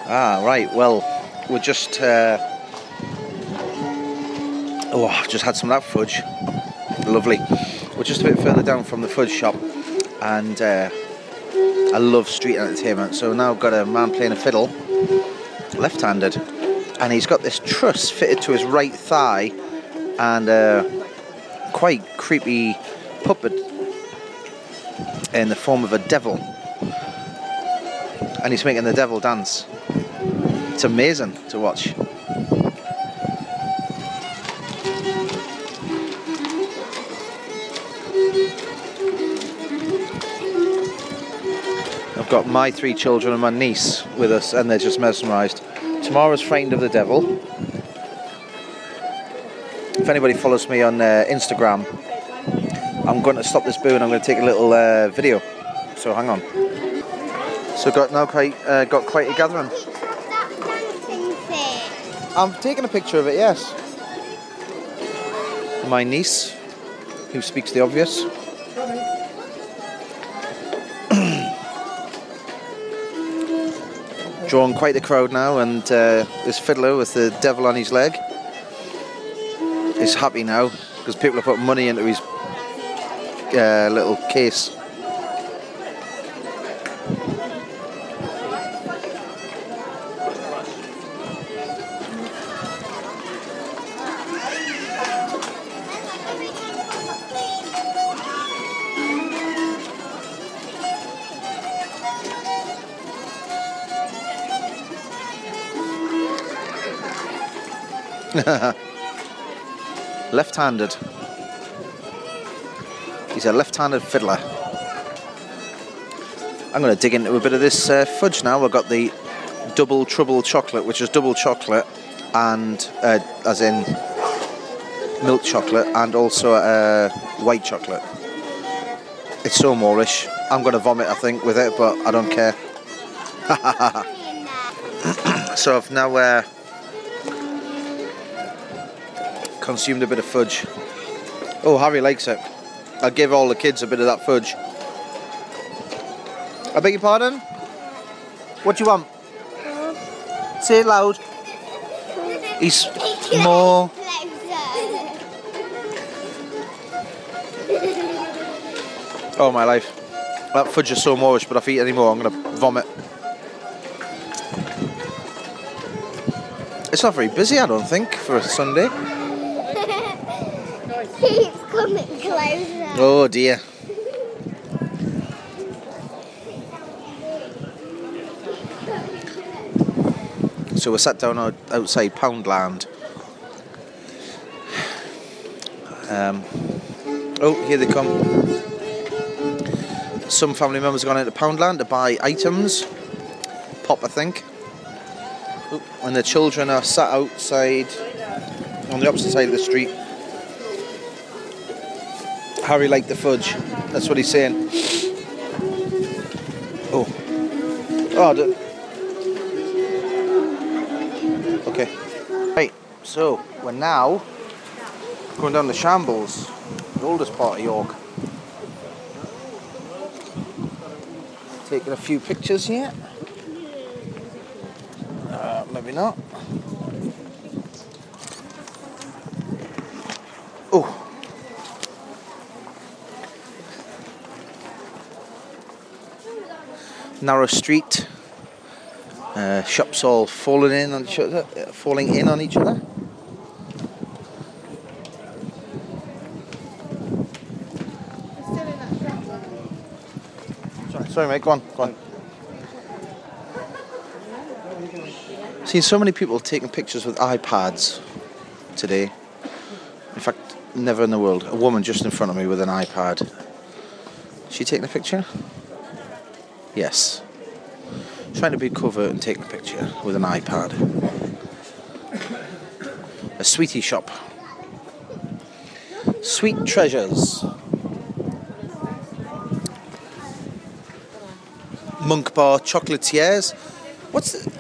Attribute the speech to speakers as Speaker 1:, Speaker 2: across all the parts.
Speaker 1: Ah, right. Well, we're just just had some of that fudge. Lovely. We're just a bit further down from the fudge shop, and I love street entertainment. So now I've got a man playing a fiddle, left-handed, and he's got this truss fitted to his right thigh, and quite creepy puppet in the form of a devil, and he's making the devil dance. It's amazing to watch. I've got my 3 children and my niece with us, and they're just mesmerised. Tamara's frightened of the devil. If anybody follows me on Instagram, I'm going to stop this boo and I'm going to take a little video. So hang on. So got quite a gathering. I'm taking a picture of it, yes. My niece, who speaks the obvious. Drawing quite the crowd now, and this fiddler with the devil on his leg is happy now because people have put money into his little case. Left-handed. He's a left-handed fiddler. I'm going to dig into a bit of this fudge now. I've got the double trouble chocolate, which is double chocolate and as in milk chocolate, and also white chocolate. It's so Moorish. I'm going to vomit, I think, with it, but I don't care. So I've now consumed a bit of fudge. Oh, Harry likes it. I'll give all the kids a bit of that fudge. I beg your pardon? What do you want? Say it loud. He's more. Oh my life. That fudge is so Moorish, but if I eat any more I'm going to vomit. It's not very busy, I don't think, for a Sunday.
Speaker 2: Keeps coming closer.
Speaker 1: Oh dear. So we're sat down outside Poundland. Oh, here they come. Some family members have gone into Poundland to buy items. Pop, I think. Oh, and the children are sat outside on the opposite side of the street. Harry liked the fudge. That's what he's saying. Oh. Oh. Okay. Right. So we're now going down the Shambles, the oldest part of York. Taking a few pictures here. Maybe not. Oh. Narrow street, shops all falling in on each other. Sorry mate, go on. Seen so many people taking pictures with iPads today. In fact, never in the world. A woman just in front of me with an iPad. Is she taking a picture? Yes. Trying to be covert and taking a picture with an iPad. A sweetie shop. Sweet treasures. Monk Bar chocolatiers. What's the...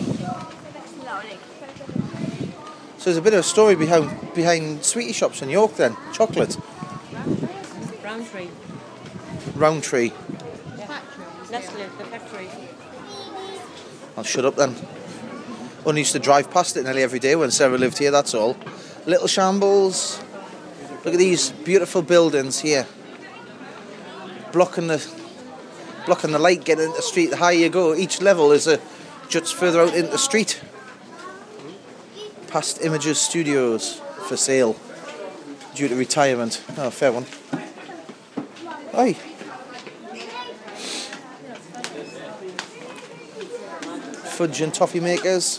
Speaker 1: So there's a bit of a story behind sweetie shops in York then. Chocolate.
Speaker 3: Roundtree.
Speaker 1: Roundtree.
Speaker 3: Yeah. Nestle, the factory.
Speaker 1: I'll shut up then. Only used to drive past it nearly every day when Sarah lived here, that's all. Little shambles. Look at these beautiful buildings here. Blocking the light getting into the street. The higher you go, each level is juts further out into the street. Past Images Studios for sale due to retirement. Oh, fair one. Oi. Fudge and toffee makers.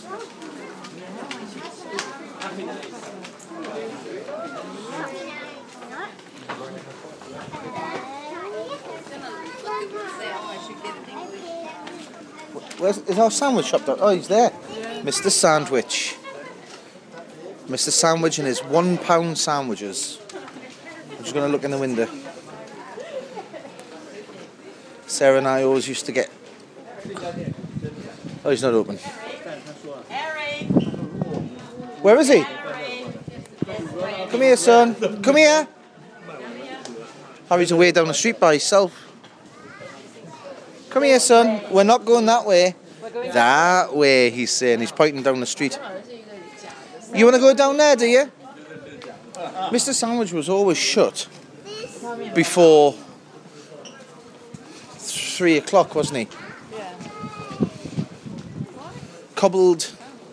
Speaker 1: Is our sandwich shop there? Oh, he's there. Mr. Sandwich. Mr. Sandwich and his £1 sandwiches. I'm just going to look in the window. Sarah and I always used to get... Oh, he's not open. Where is he? Come here, son. Come here. Harry's away down the street by himself. Come here, son. We're not going that way. That way, he's saying. He's pointing down the street. You want to go down there, do you? Mr. Sandwich was always shut before 3 o'clock, wasn't he?
Speaker 3: Yeah.
Speaker 1: Cobbled.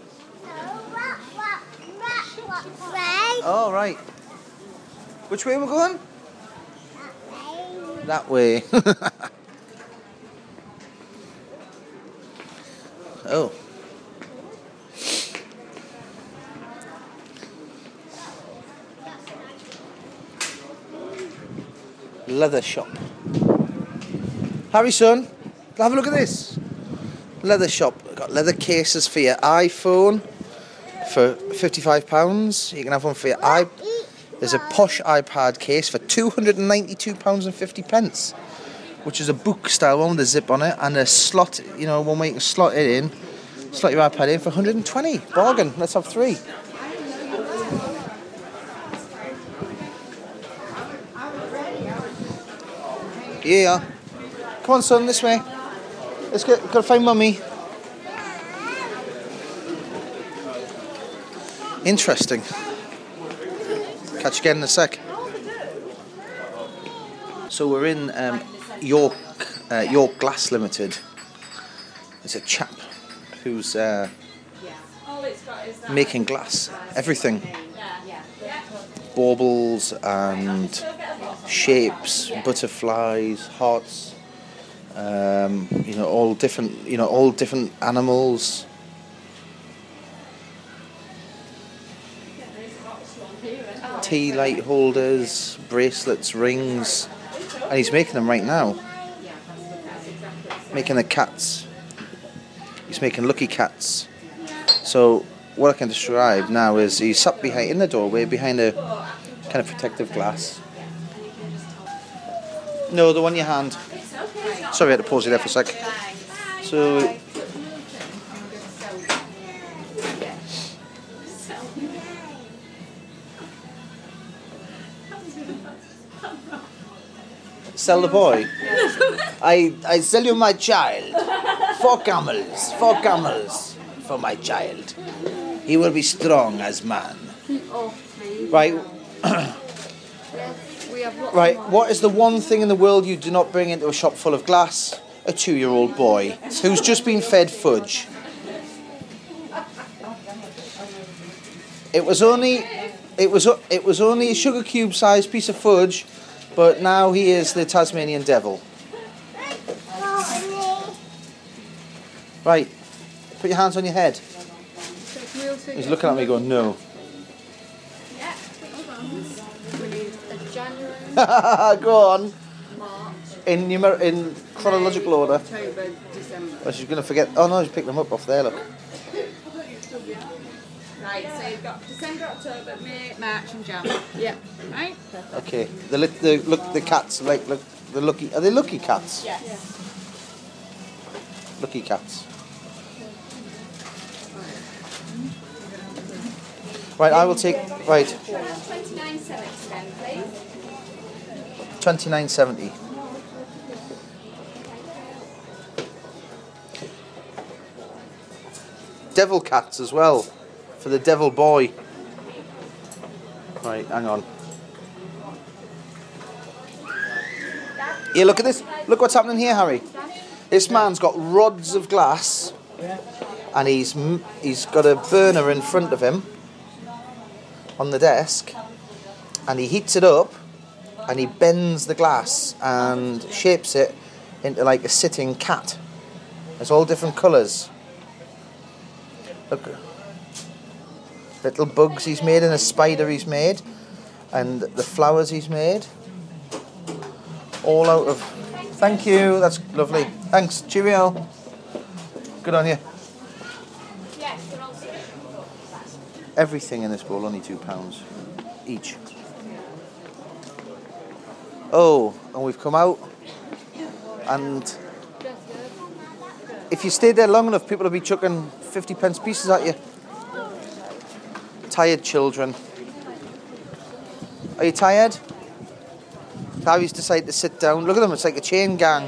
Speaker 1: Oh, right. Which way are we going? That way. Oh. Leather shop. Harry, son, have a look at this. Leather shop. Got leather cases for your iPhone for £55. You can have one for your iPad. There's a posh iPad case for £292.50, which is a book style one with a zip on it and a slot, you know, one way you can slot it in, slot your iPad in for 120. Bargain. Let's have 3. Yeah. Come on, son, this way. Let's go. Gotta find Mummy. Interesting. Catch you again in a sec. So we're in York Glass Limited. It's a chap who's making glass, everything, baubles and shapes, butterflies, hearts, all different animals. Tea light holders, bracelets, rings, and he's making them right now. Making the cats. He's making lucky cats. So what I can describe now is he's sat in the doorway behind a kind of protective glass. No, the one in your hand. Sorry, I had to pause you there for a sec. So sell the boy. I sell you my child. 4 camels. 4 camels for my child. He will be strong as man. Right. Right. What is the one thing in the world you do not bring into a shop full of glass? A 2-year-old boy who's just been fed fudge. It was only a sugar cube sized piece of fudge, but now he is the Tasmanian devil. Right, put your hands on your head. He's looking at me going, no. Go on. In chronological order.
Speaker 3: October, December.
Speaker 1: Oh, she's going to forget. Oh no, she's picked them up off there, look.
Speaker 3: Right, so you've got December, October, May, March and Jan. Yeah. Right?
Speaker 1: Okay. The cats, like, look, the lucky, are they lucky cats?
Speaker 3: Yes.
Speaker 1: Lucky cats. Right, I will take, right.
Speaker 3: £29.70 then, please.
Speaker 1: £29.70. devil cats as well, for the devil boy. Right, hang on. Here, look at this. Look what's happening here, Harry. This man's got rods of glass, and he's got a burner in front of him on the desk, and he heats it up, and he bends the glass and shapes it into like a sitting cat. It's all different colours. Look, little bugs he's made, and a spider he's made, and the flowers he's made. All out of... Thank you, that's lovely. Thanks, cheerio. Good on you. Everything in this bowl only £2 each. Oh, and we've come out, and if you stayed there long enough, people will be chucking 50p pieces at you. Tired children. Are you tired? Harry's decided to sit down. Look at them, it's like a chain gang.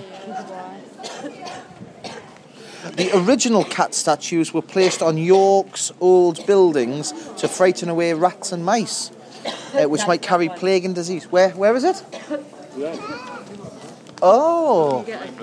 Speaker 1: The original cat statues were placed on York's old buildings to frighten away rats and mice, which might carry plague and disease. Where is it? Oh.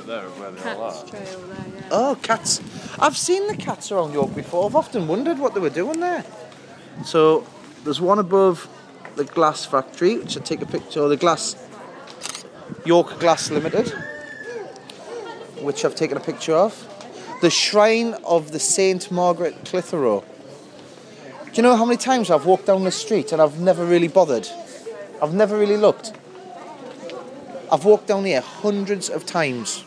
Speaker 1: Oh, cats. I've seen the cats around York before. I've often wondered what they were doing there. So, there's one above the glass factory, which I'll take a picture of, the glass, York Glass Limited, which I've taken a picture of. The Shrine of the Saint Margaret Clitheroe. Do you know how many times I've walked down the street and I've never really bothered? I've never really looked. I've walked down here hundreds of times.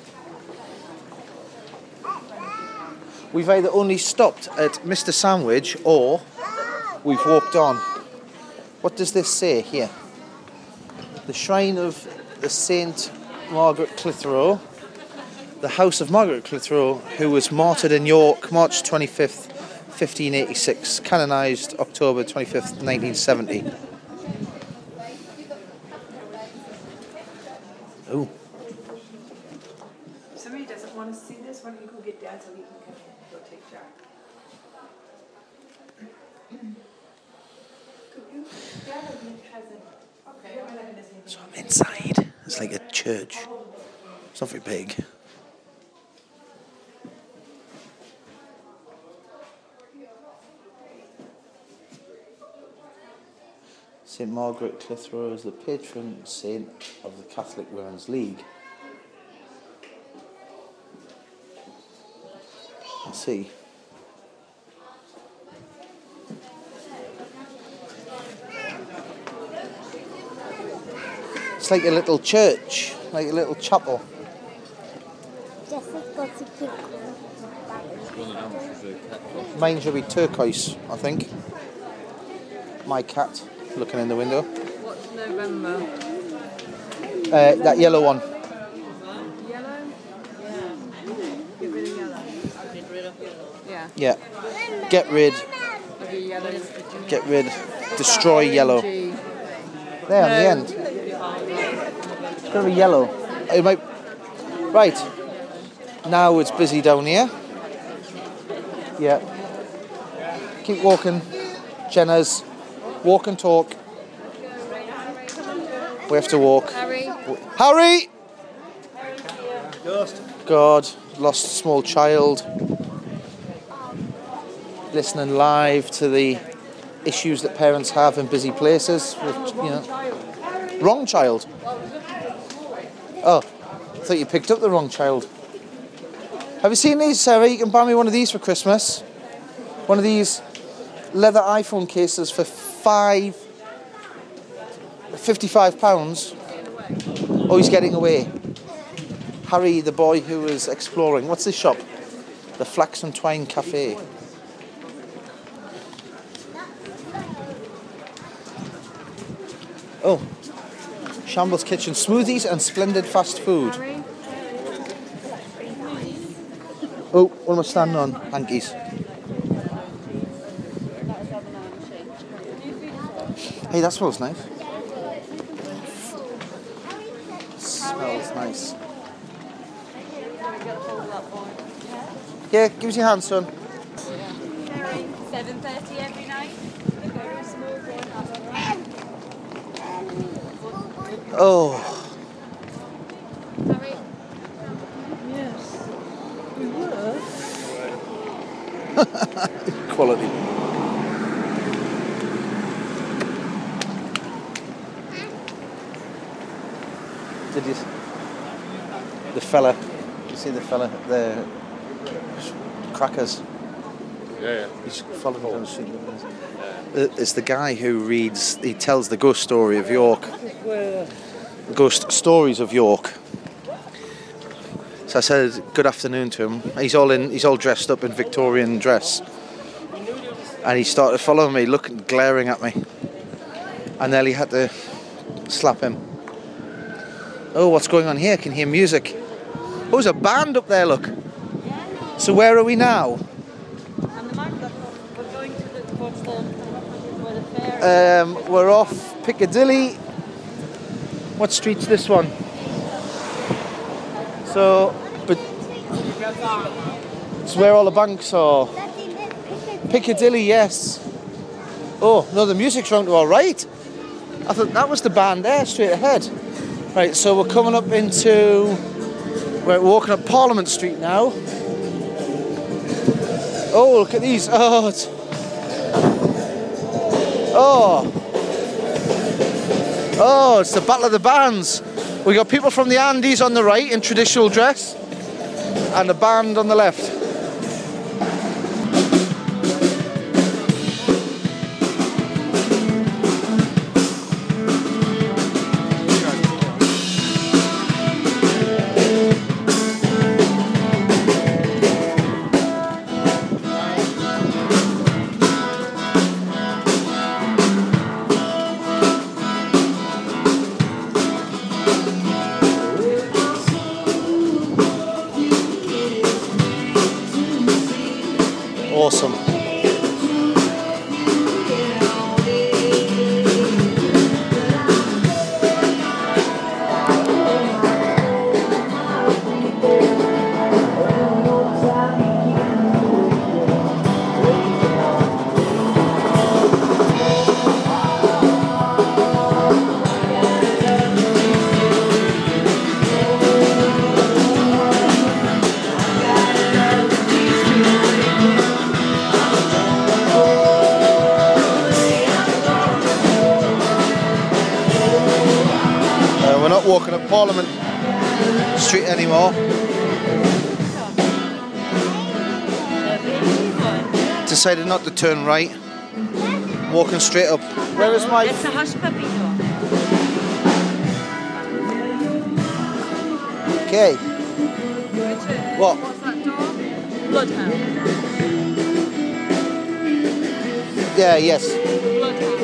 Speaker 1: We've either only stopped at Mr. Sandwich or we've walked on. What does this say here? The Shrine of the Saint Margaret Clitheroe. The House of Margaret Clitheroe, who was martyred in York, March 25th, 1586, canonised October 25th, 1970. Oh.
Speaker 3: If somebody doesn't want to see this, why don't you go get Dad so we can go take Jack?
Speaker 1: So I'm inside. It's like a church. It's not very big. St Margaret Clitheroe is the patron saint of the Catholic Women's League. Let's see. It's like a little church, like a little chapel. Mine should be turquoise, I think. My cat looking in the window.
Speaker 3: What's November?
Speaker 1: That yellow one.
Speaker 3: Yellow? Get rid of yellow. Get rid of yellow. Yeah.
Speaker 1: Yeah. Get rid.
Speaker 3: Of your yellow.
Speaker 1: Get rid. Destroy yellow.
Speaker 3: G.
Speaker 1: There, on the end. It's going to be yellow. It might... Right. Now it's busy down here. Yeah. Keep walking. Jenna's. Walk and talk. We have to walk.
Speaker 3: Harry.
Speaker 1: Harry! God, lost a small child. Listening live to the issues that parents have in busy places. With, you know. Wrong child. Oh, I thought you picked up the wrong child. Have you seen these, Sarah? You can buy me one of these for Christmas. One of these leather iPhone cases for £55. Oh, he's getting away. Harry, the boy who was exploring. What's this shop? The Flax and Twine Cafe. Oh, Shambles Kitchen. Smoothies and splendid fast food.
Speaker 3: Harry.
Speaker 1: Oh, what am I standing on? Hankies. Hey, that smells nice. Smells nice. Yeah, give us your hand, son.
Speaker 3: 7:30 every night. Very small one.
Speaker 1: Oh,
Speaker 3: Sorry.
Speaker 4: Yes. We were.
Speaker 1: quality. Did you? The fella. You see the fella? The crackers.
Speaker 5: Yeah.
Speaker 1: He's following down the street. It's the guy who reads. He tells the ghost story of York. Ghost stories of York. So I said good afternoon to him. He's all dressed up in Victorian dress, and he started following me, glaring at me. I nearly had to slap him. Oh, what's going on here? I can hear music. Oh, there's a band up there. Look. So where are we now?
Speaker 3: And the market, we're going towards where the fair is.
Speaker 1: We're off Piccadilly. What street's this one? So, but it's where all the banks are. Piccadilly, yes. Oh, no, the music's round to our right. I thought that was the band there, straight ahead. Right, so we're coming up into... We're walking up Parliament Street now. Oh, look at these. Oh, it's... Oh, it's the Battle of the Bands. We got people from the Andes on the right in traditional dress, and a band on the left. Awesome. We're not walking up Parliament Street anymore. Decided not to turn right. Walking straight up. Where is my...
Speaker 3: It's a hush puppy door.
Speaker 1: Okay.
Speaker 3: Richard,
Speaker 1: What?
Speaker 3: what's that door? Bloodhound.
Speaker 1: Yeah, yes.
Speaker 3: Bloodhound.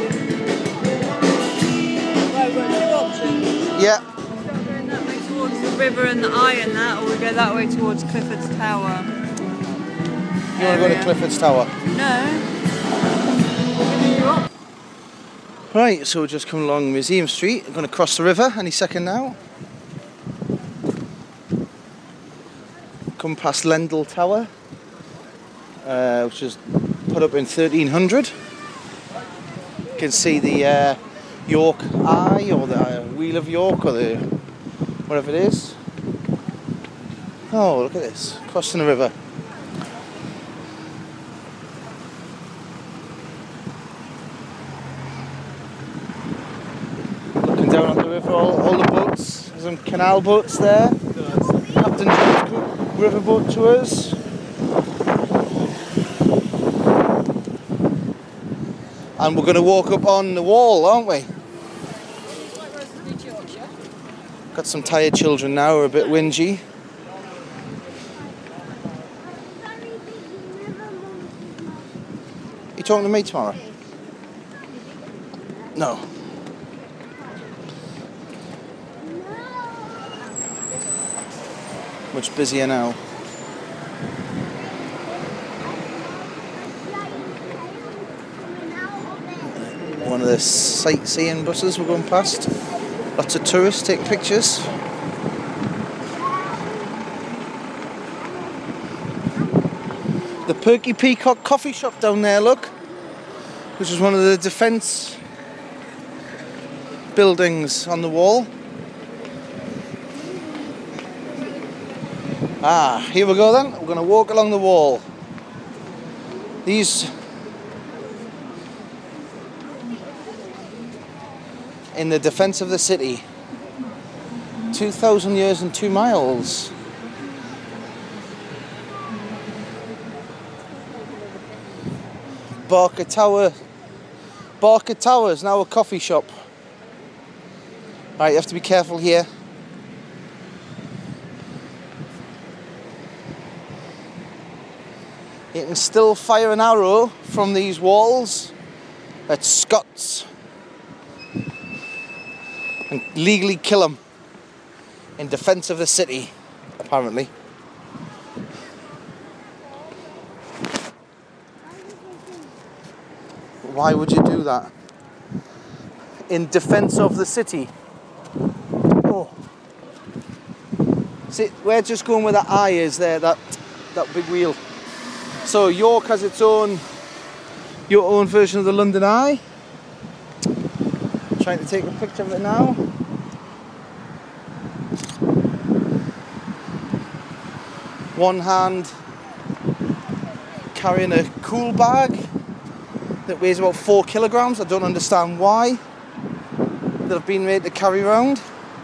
Speaker 3: Right, we've got two options.
Speaker 1: Yeah.
Speaker 3: We start going that way towards the river and the eye and that, or we go that way towards Clifford's Tower.
Speaker 1: You want to go to Clifford's Tower?
Speaker 3: No. We're giving you up.
Speaker 1: Right, so we're just coming along Museum Street. We're going to cross the river any second now. Come past Lendal Tower, which was put up in 1300. You can see the York Eye, or the Wheel of York, or the whatever it is. Oh, look at this, crossing the river. Looking down on the river, all the boats. There's some canal boats there. Captain John's riverboat tours. And we're going to walk up on the wall, aren't we? Got some tired children now who are a bit whingy. You talking to me tomorrow? No. Much busier now. One of the sightseeing buses we're going past. Lots of tourists taking pictures. The Perky Peacock coffee shop down there, look. Which is one of the defence buildings on the wall. Ah, here we go then. We're going to walk along the wall. These in the defence of the city. 2,000 years and 2 miles. Barker Tower. Barker Tower is now a coffee shop. Right, you have to be careful here. You can still fire an arrow from these walls at Scots and legally kill them in defence of the city, apparently. Why would you do that? In defence of the city. Oh. See, we're just going where that eye is there, that big wheel. So York has its own, your own version of the London Eye. Trying to take a picture of it now. One hand carrying a cool bag that weighs about 4 kilograms. I don't understand why that have been made to carry around.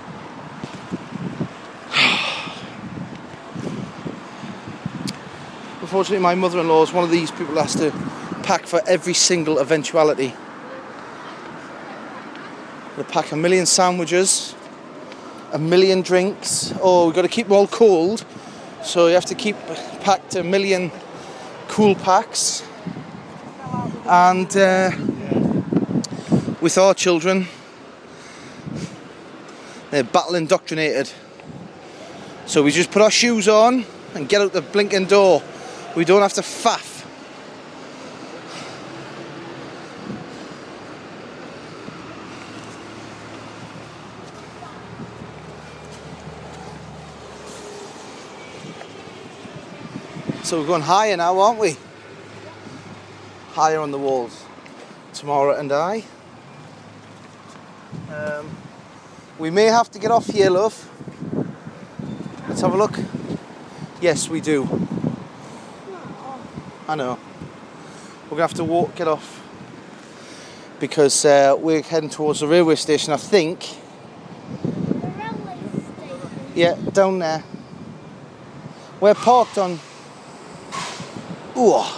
Speaker 1: Unfortunately, my mother-in-law is one of these people that has to pack for every single eventuality. They pack 1 million sandwiches, 1 million drinks. Oh, we've got to keep them all cold, so you have to keep packed 1 million cool packs. And with our children, they're battle indoctrinated. So we just put our shoes on and get out the blinking door. We don't have to faff. So we're going higher now, aren't we? Higher on the walls. Tamara and I. We may have to get off here, love. Let's have a look. Yes, we do. I know. We're going to have to get off because we're heading towards the railway station, I think.
Speaker 2: The railway station?
Speaker 1: Yeah, down there. We're parked on... Ooh.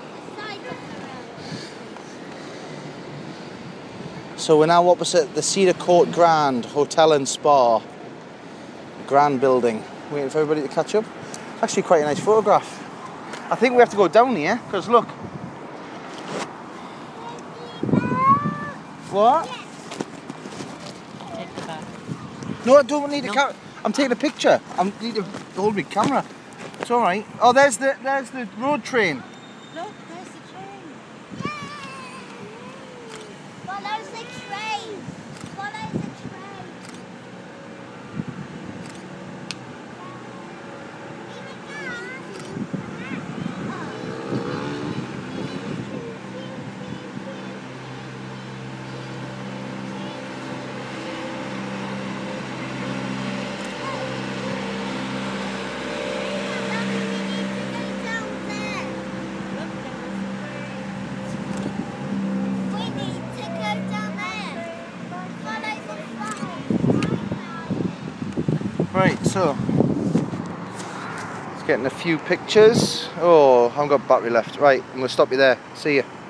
Speaker 1: So we're now opposite the Cedar Court Grand Hotel and Spa. Grand building. Waiting for everybody to catch up. Actually quite a nice photograph. I think we have to go down here, because look. What?
Speaker 3: Take the back.
Speaker 1: No, I don't need the camera. I'm taking a picture. I need to hold my camera. It's all right. Oh, there's the road train.
Speaker 3: Look, there's the train.
Speaker 2: Follow the train. Follow the train.
Speaker 1: Right, so it's getting a few pictures. Oh, I haven't got battery left. Right, I'm going to stop you there. See you.